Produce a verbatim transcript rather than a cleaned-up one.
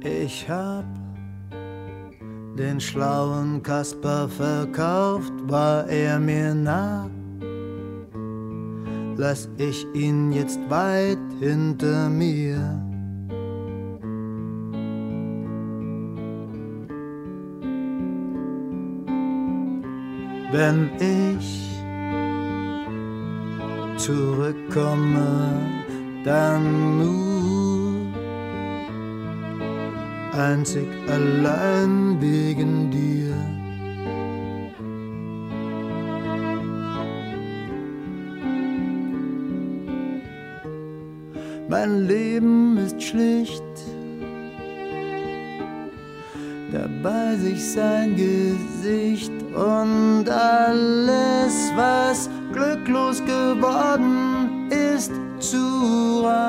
Ich hab den schlauen Kasper verkauft, war er mir nah. Lass ich ihn jetzt weit hinter mir. Wenn ich zurückkomme, dann nur einzig allein wegen dir. Mein Leben ist schlicht, dabei sich sein Gesicht und alles, was glücklos geworden ist, zu reich.